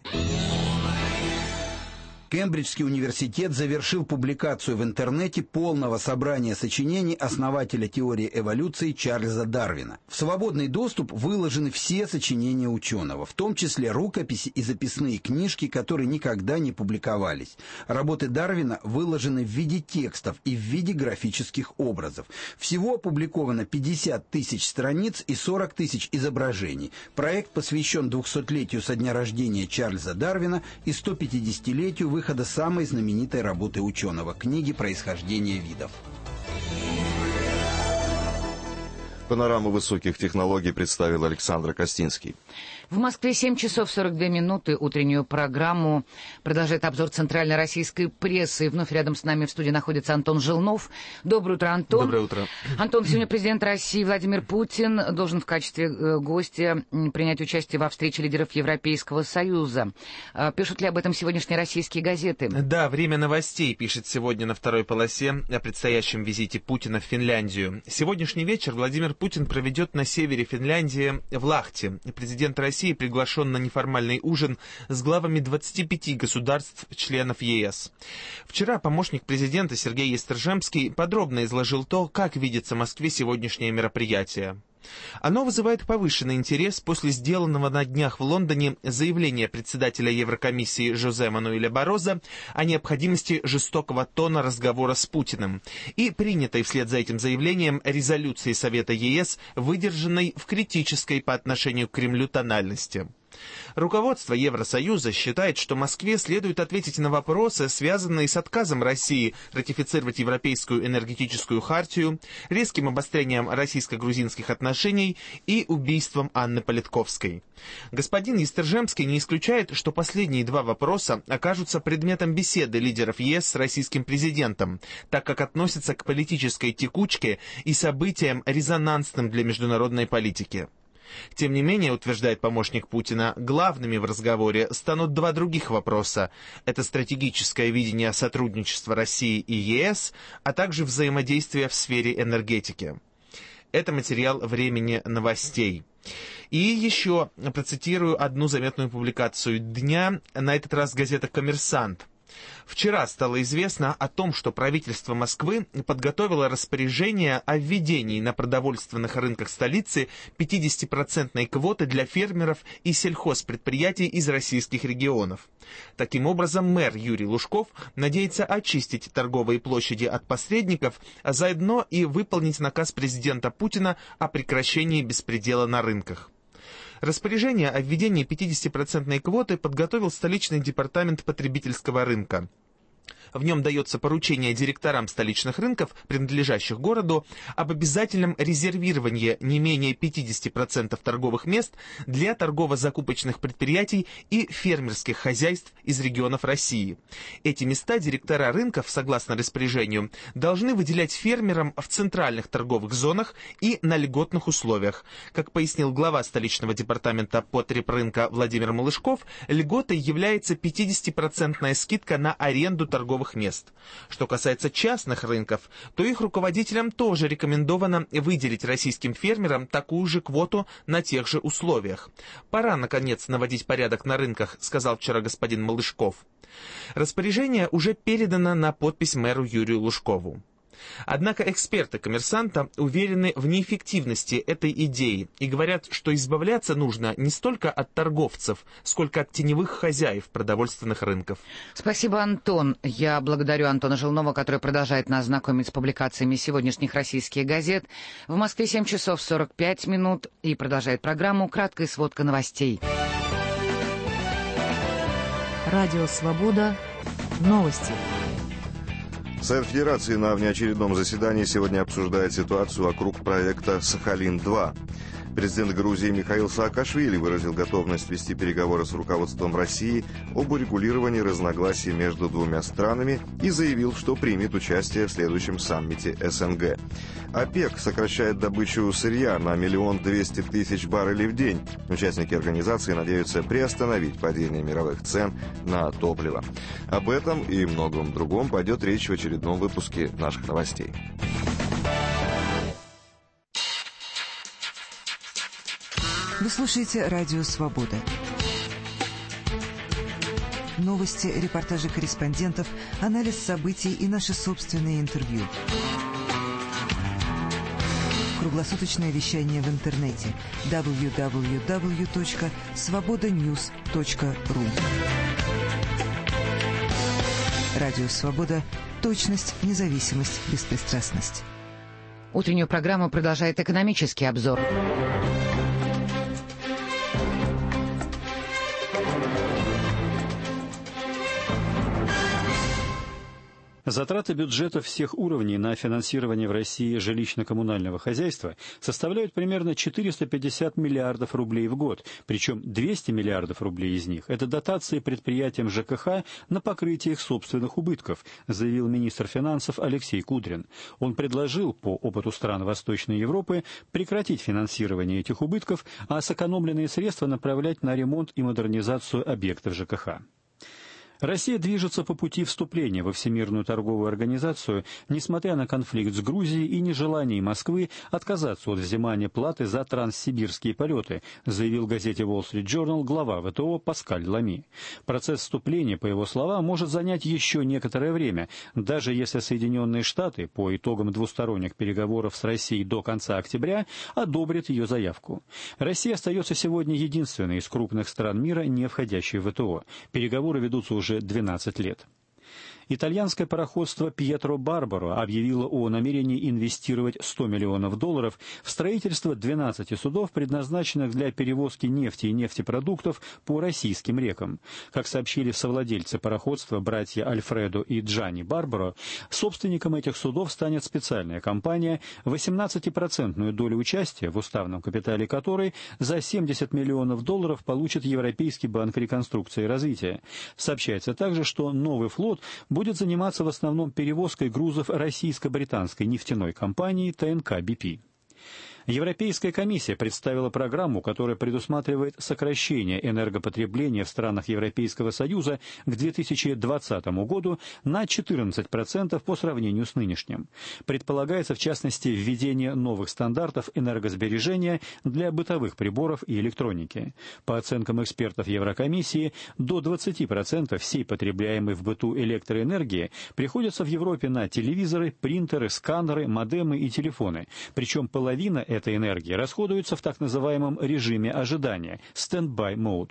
Кембриджский университет завершил публикацию в интернете полного собрания сочинений основателя теории эволюции Чарльза Дарвина. В свободный доступ выложены все сочинения ученого, в том числе рукописи и записные книжки, которые никогда не публиковались. Работы Дарвина выложены в виде текстов и в виде графических образов. Всего опубликовано 50 тысяч страниц и 40 тысяч изображений. Проект посвящен 200-летию со дня рождения Чарльза Дарвина и 150-летию выхода самой знаменитой работы ученого – книги «Происхождение видов». Панораму высоких технологий представил Александр Костинский. В Москве 7 часов 42 минуты. Утреннюю программу продолжает обзор центральной российской прессы. И вновь рядом с нами в студии находится Антон Жилнов. Доброе утро, Антон. Доброе утро. Антон, сегодня президент России Владимир Путин должен в качестве гостя принять участие во встрече лидеров Европейского Союза. Пишут ли об этом сегодняшние российские газеты? Да, «Время новостей» пишет сегодня на второй полосе о предстоящем визите Путина в Финляндию. Сегодняшний вечер Владимир Путин проведет на севере Финляндии в Лахте. Президент России приглашен на неформальный ужин с главами 25 государств-членов ЕС. Вчера помощник президента Сергей Естржемский подробно изложил то, как видится Москве сегодняшнее мероприятие. Оно вызывает повышенный интерес после сделанного на днях в Лондоне заявления председателя Еврокомиссии Жозе Мануэля Барозо о необходимости жестокого тона разговора с Путиным и принятой вслед за этим заявлением резолюции Совета ЕС, выдержанной в критической по отношению к Кремлю тональности. Руководство Евросоюза считает, что Москве следует ответить на вопросы, связанные с отказом России ратифицировать Европейскую энергетическую хартию, резким обострением российско-грузинских отношений и убийством Анны Политковской. Господин Естржемский не исключает, что последние два вопроса окажутся предметом беседы лидеров ЕС с российским президентом, так как относятся к политической текучке и событиям, резонансным для международной политики. Тем не менее, утверждает помощник Путина, главными в разговоре станут два других вопроса. Это стратегическое видение сотрудничества России и ЕС, а также взаимодействие в сфере энергетики. Это материал «Времени новостей». И еще процитирую одну заметную публикацию дня, на этот раз газета «Коммерсант». Вчера стало известно о том, что правительство Москвы подготовило распоряжение о введении на продовольственных рынках столицы 50% квоты для фермеров и сельхозпредприятий из российских регионов. Таким образом, мэр Юрий Лужков надеется очистить торговые площади от посредников, а заодно и выполнить наказ президента Путина о прекращении беспредела на рынках. Распоряжение о введении 50% квоты подготовил столичный департамент потребительского рынка. В нем дается поручение директорам столичных рынков, принадлежащих городу, об обязательном резервировании не менее 50% торговых мест для торгово-закупочных предприятий и фермерских хозяйств из регионов России. Эти места директора рынков, согласно распоряжению, должны выделять фермерам в центральных торговых зонах и на льготных условиях. Как пояснил глава столичного департамента потребрынка Владимир Малышков, льготой является 50% скидка на аренду торговых мест. Что касается частных рынков, то их руководителям тоже рекомендовано выделить российским фермерам такую же квоту на тех же условиях. Пора, наконец, наводить порядок на рынках, сказал вчера господин Малышков. Распоряжение уже передано на подпись мэру Юрию Лужкову. Однако эксперты «Коммерсанта» уверены в неэффективности этой идеи и говорят, что избавляться нужно не столько от торговцев, сколько от теневых хозяев продовольственных рынков. Спасибо, Антон. Я благодарю Антона Желнова, который продолжает нас знакомить с публикациями сегодняшних российских газет. В Москве 7 часов 45 минут и продолжает программу «Краткая сводка новостей». Радио «Свобода». Новости. Совет Федерации на внеочередном заседании сегодня обсуждает ситуацию вокруг проекта «Сахалин-2». Президент Грузии Михаил Саакашвили выразил готовность вести переговоры с руководством России об урегулировании разногласий между двумя странами и заявил, что примет участие в следующем саммите СНГ. ОПЕК сокращает добычу сырья на 1 200 000 баррелей в день. Участники организации надеются приостановить падение мировых цен на топливо. Об этом и многом другом пойдет речь в очередном выпуске наших новостей. Вы слушаете «Радио Свобода». Новости, репортажи корреспондентов, анализ событий и наши собственные интервью. Круглосуточное вещание в интернете www.svobodanews.ru. Радио Свобода. Точность, независимость, беспристрастность. Утреннюю программу продолжает экономический обзор. Затраты бюджета всех уровней на финансирование в России жилищно-коммунального хозяйства составляют примерно 450 миллиардов рублей в год, причем 200 миллиардов рублей из них – это дотации предприятиям ЖКХ на покрытие их собственных убытков, заявил министр финансов Алексей Кудрин. Он предложил, по опыту стран Восточной Европы, прекратить финансирование этих убытков, а сэкономленные средства направлять на ремонт и модернизацию объектов ЖКХ. Россия движется по пути вступления во Всемирную торговую организацию, несмотря на конфликт с Грузией и нежелание Москвы отказаться от взимания платы за транссибирские полеты, заявил газете Wall Street Journal глава ВТО Паскаль Лами. Процесс вступления, по его словам, может занять еще некоторое время, даже если Соединенные Штаты по итогам двусторонних переговоров с Россией до конца октября одобрят ее заявку. Россия остается сегодня единственной из крупных стран мира, не входящей в ВТО. Переговоры ведутся уже 12 лет. Итальянское пароходство «Пьетро Барбаро» объявило о намерении инвестировать $100 миллионов в строительство 12 судов, предназначенных для перевозки нефти и нефтепродуктов по российским рекам. Как сообщили совладельцы пароходства братья Альфредо и Джанни Барбаро, собственником этих судов станет специальная компания, 18% долю участия в уставном капитале которой за $70 миллионов получит Европейский банк реконструкции и развития. Сообщается также, что новый флот будет заниматься в основном перевозкой грузов российско-британской нефтяной компании ТНК BP. Европейская комиссия представила программу, которая предусматривает сокращение энергопотребления в странах Европейского Союза к 2020 году на 14% по сравнению с нынешним. Предполагается, в частности, введение новых стандартов энергосбережения для бытовых приборов и электроники. По оценкам экспертов Еврокомиссии, до 20% всей потребляемой в быту электроэнергии приходится в Европе на телевизоры, принтеры, сканеры, модемы и телефоны. Причем половина этой энергии расходуется в так называемом режиме ожидания – stand-by mode.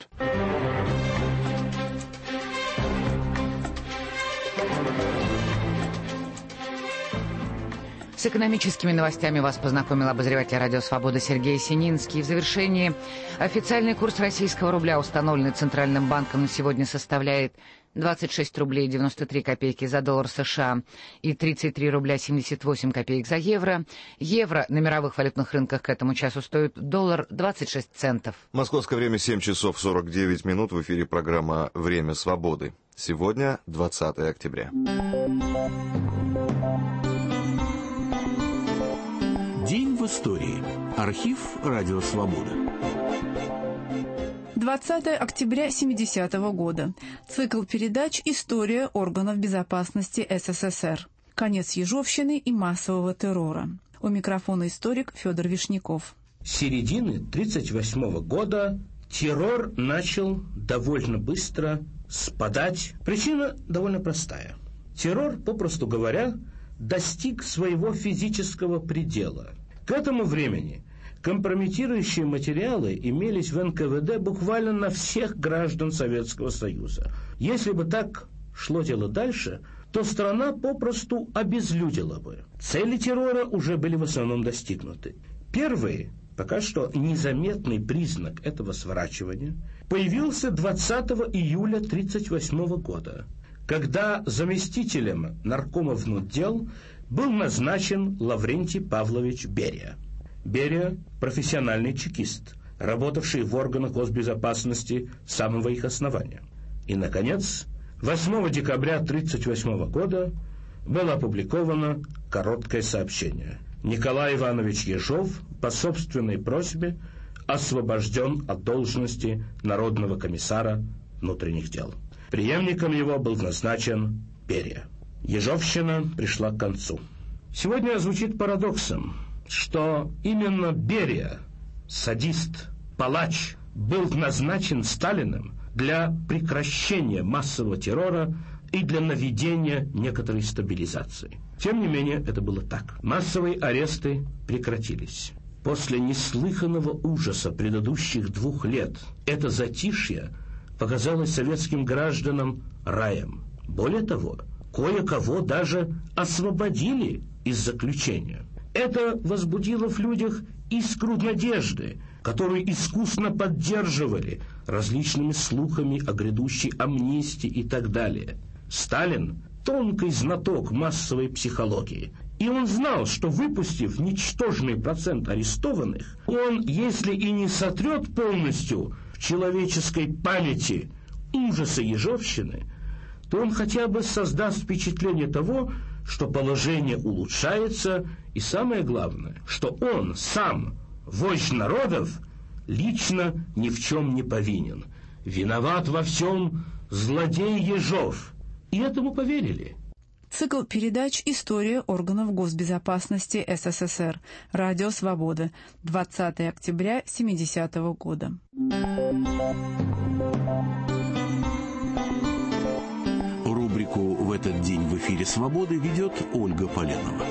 С экономическими новостями вас познакомил обозреватель «Радио Свобода» Сергей Сининский. В завершении официальный курс российского рубля, установленный Центральным банком, на сегодня составляет 26 рублей 93 копейки за доллар США и 33 рубля 78 копеек за евро. Евро на мировых валютных рынках к этому часу стоит $1.26. Московское время 7 часов 49 минут. В эфире программа «Время свободы». Сегодня 20 октября. День в истории. Архив «Радио Свобода». 20 октября 70-го года. Цикл передач «История органов безопасности СССР». Конец ежовщины и массового террора. У микрофона историк Федор Вишняков. С середины 1938 года террор начал довольно быстро спадать. Причина довольно простая. Террор, попросту говоря, достиг своего физического предела. К этому времени компрометирующие материалы имелись в НКВД буквально на всех граждан Советского Союза. Если бы так шло дело дальше, то страна попросту обезлюдила бы. Цели террора уже были в основном достигнуты. Первый, пока что незаметный признак этого сворачивания появился 20 июля 1938 года, когда заместителем наркома внутдел был назначен Лаврентий Павлович Берия. Берия – профессиональный чекист, работавший в органах госбезопасности с самого их основания. И, наконец, 8 декабря 1938 года было опубликовано короткое сообщение. Николай Иванович Ежов по собственной просьбе освобожден от должности Народного комиссара внутренних дел. Преемником его был назначен Берия. Ежовщина пришла к концу. Сегодня звучит парадоксом, что именно Берия, садист, палач, был назначен Сталиным для прекращения массового террора и для наведения некоторой стабилизации. Тем не менее, это было так. Массовые аресты прекратились. После неслыханного ужаса предыдущих 2 лет это затишье показалось советским гражданам раем. Более того, кое-кого даже освободили из заключения. Это возбудило в людях искру надежды, которую искусно поддерживали различными слухами о грядущей амнистии и так далее. Сталин – тонкий знаток массовой психологии, и он знал, что, выпустив ничтожный процент арестованных, он, если и не сотрет полностью в человеческой памяти ужасы ежовщины, то он хотя бы создаст впечатление того, что положение улучшается, и самое главное, что он сам, вождь народов, лично ни в чем не повинен. Виноват во всем злодей Ежов. И этому поверили. Цикл передач «История органов госбезопасности СССР». Радио «Свобода». 20 октября 1970 года. Рубрику «В этот день в эфире «Свободы» ведет Ольга Поленова.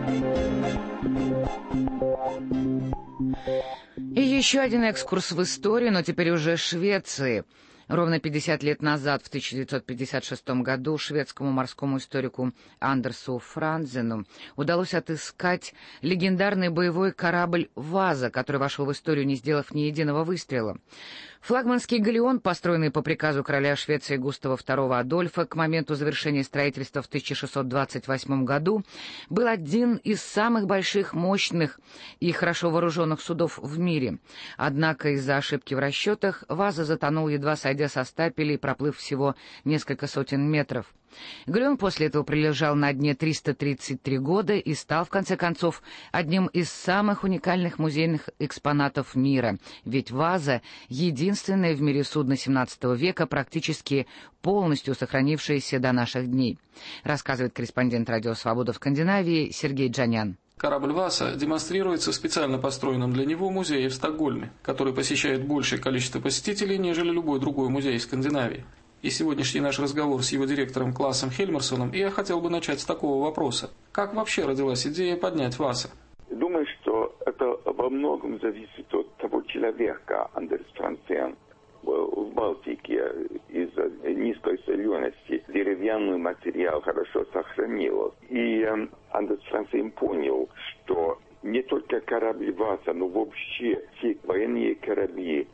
И еще один экскурс в историю, но теперь уже Швеции. Ровно 50 лет назад, в 1956 году, шведскому морскому историку Андерсу Франзену удалось отыскать легендарный боевой корабль «Ваза», который вошел в историю, не сделав ни единого выстрела. Флагманский галеон, построенный по приказу короля Швеции Густава II Адольфа к моменту завершения строительства в 1628 году, был один из самых больших, мощных и хорошо вооруженных судов в мире. Однако из-за ошибки в расчетах «Ваза» затонул, едва сойдя со стапелей, проплыв всего несколько сотен метров. Галеон после этого пролежал на дне 333 года и стал, в конце концов, одним из самых уникальных музейных экспонатов мира, ведь «Ваза» — единственное в мире судно XVII века, практически полностью сохранившееся до наших дней, рассказывает корреспондент «Радио Свобода» в Скандинавии Сергей Джанян. Корабль «Васа» демонстрируется в специально построенном для него музее в Стокгольме, который посещает большее количество посетителей, нежели любой другой музей в Скандинавии. И сегодняшний наш разговор с его директором Классом Хельмерсоном я хотел бы начать с такого вопроса. Как вообще родилась идея поднять «Васа»? Думаю, что это во многом зависит от того человека. Андерс Франсен в Балтике из-за низкой солености деревянный материал хорошо сохранил. И Андерс Франсен понял, что не только корабли «Васа», но вообще все военные корабли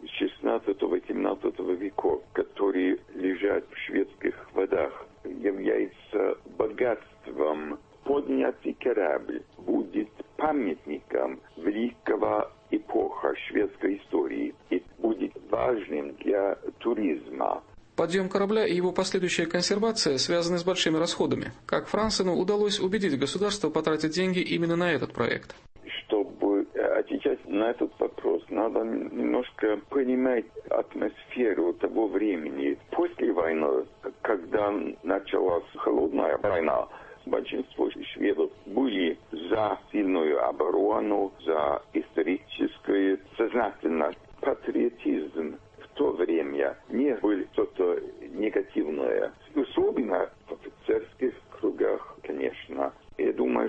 16-18 веков, которые лежат в шведских водах, являются богатством. Поднятый корабль будет памятником великого эпоха шведской истории и будет важным для туризма. Подъем корабля и его последующая консервация связаны с большими расходами. Как Франсену удалось убедить государство потратить деньги именно на этот проект? Чтобы отвечать на этот вопрос, надо немножко понимать атмосферу того времени. После войны, когда началась холодная война, большинство шведов были за сильную оборону, за историческую сознательность. Патриотизм в то время не был что-то негативное. Особенно в офицерских кругах, конечно. Я думаю,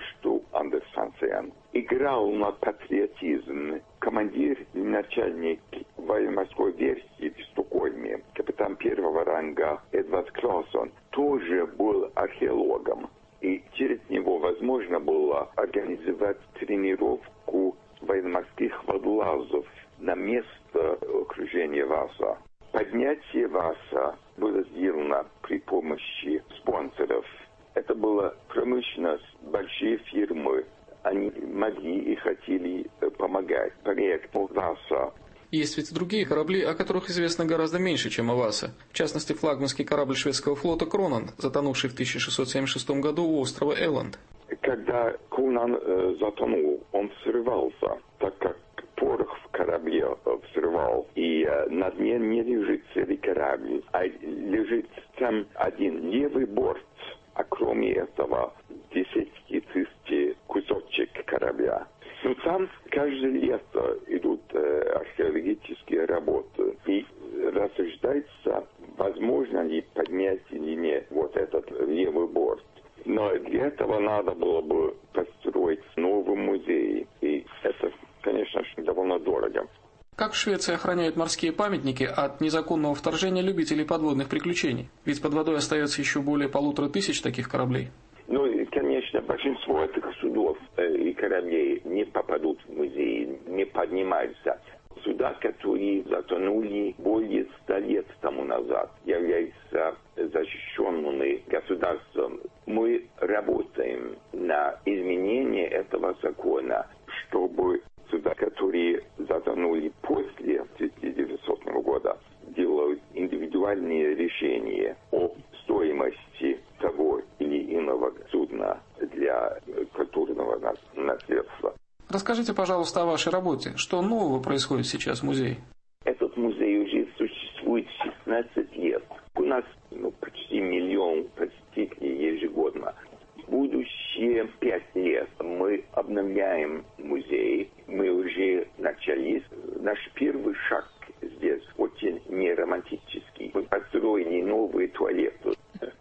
играл на патриотизм. Командир и начальник военно-морской версии в Стокгольме, капитан первого ранга Эдвард Класон, тоже был археологом. И через него возможно было организовать тренировку военно-морских водолазов на место окружения Васа. Поднятие Васа было сделано при помощи спонсоров. Это была промышленность, большие фирмы. Они могли и хотели помогать проекту Васа. Есть ведь другие корабли, о которых известно гораздо меньше, чем о Васа. В частности, флагманский корабль шведского флота «Кронанд», затонувший в 1676 году у острова Элланд. Когда Кронанд затонул, он взрывался, так как порох в корабле взрывал. И на дне не лежит целый корабль, а лежит там один левый борт. А кроме этого, десятки тысяч кусочек корабля. Но там каждое лето идут археологические работы. И рассуждается, возможно ли поднять или нет вот этот левый борт. Но для этого надо было бы построить новый музей. И это, конечно, довольно дорого. Как в Швеции охраняют морские памятники от незаконного вторжения любителей подводных приключений? Ведь под водой остается еще более 1500 таких кораблей. Ну, конечно, большинство этих судов и кораблей не попадут в музей, не поднимаются. Суда, которые затонули более 100 лет тому назад, являются защищенными государством. Мы работаем на изменение этого закона, чтобы суда, которые затонули после 1900 года, делают индивидуальные решения о стоимости того или иного судна для культурного наследства. Расскажите, пожалуйста, о вашей работе. Что нового происходит сейчас в музее? Этот музей уже существует 16 лет. У нас почти 1 миллион посетителей ежегодно. В будущие 5 лет мы обновляем музей. Мы уже начали. Наш первый шаг здесь очень неромантический. Мы построили новые туалеты.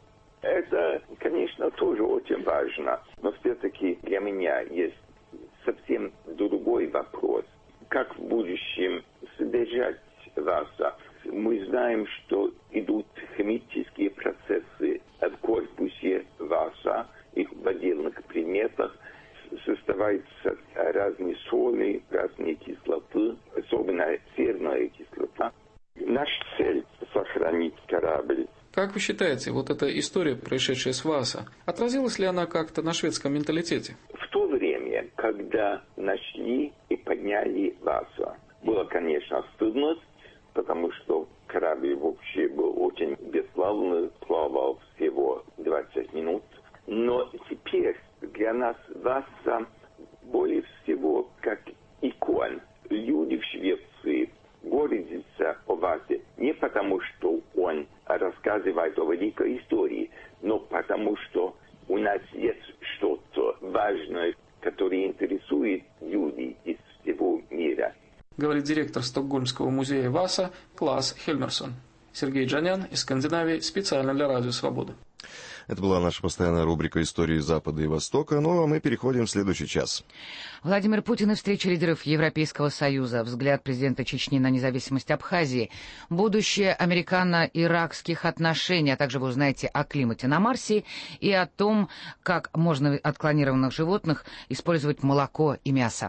Это, конечно, тоже очень важно. Но все-таки для меня есть совсем другой вопрос. Как в будущем содержать Васа? Мы знаем, что идут химические процессы в корпусе Васа, и в отдельных предметах составляются разные соли, разные кислоты, особенно серная кислота. Наша цель – сохранить корабль. Как вы считаете, вот эта история, происшедшая с Васа, отразилась ли она как-то на шведском менталитете? В то время, когда нашли и подняли Васа, было, конечно, стыдно, потому что корабль вообще был очень бесславный, плавал всего 20 минут. Но теперь для нас Васа более всего как икон. Люди в Швеции гордятся о Васе не потому, что он рассказывает о великой истории, но потому, что у нас есть что-то важное, которое интересует людей из всего мира. Говорит директор Стокгольмского музея Васа Клас Хельмерсон. Сергей Джанян из Скандинавии специально для Радио Свобода. Это была наша постоянная рубрика «Истории Запада и Востока». Ну, а мы переходим в следующий час. Владимир Путин и встреча лидеров Европейского Союза. Взгляд президента Чечни на независимость Абхазии. Будущее американо-иракских отношений. А также вы узнаете о климате на Марсе и о том, как можно от клонированных животных использовать молоко и мясо.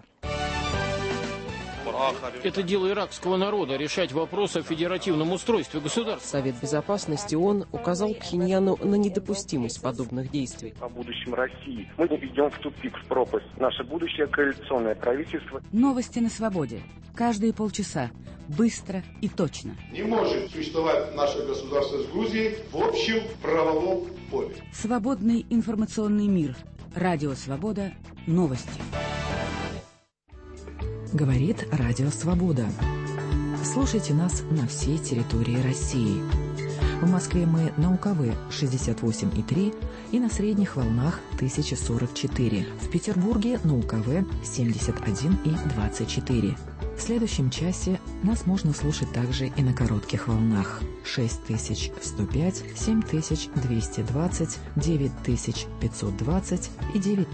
Это дело иракского народа — решать вопрос о федеративном устройстве государства. Совет Безопасности ООН указал Пхеньяну на недопустимость подобных действий. О будущем России. Мы идем в тупик, в пропасть. Наше будущее коалиционное правительство. Новости на свободе. Каждые полчаса. Быстро и точно. Не может существовать наше государство с Грузией в общем правовом поле. Свободный информационный мир. Радио Свобода. Новости. Говорит Радио Свобода. Слушайте нас на всей территории России. В Москве мы на УКВ 68,3 и на средних волнах 1044. В Петербурге на УКВ 71,24. В следующем часе нас можно слушать также и на коротких волнах 6105, 7220, 9520 и 9.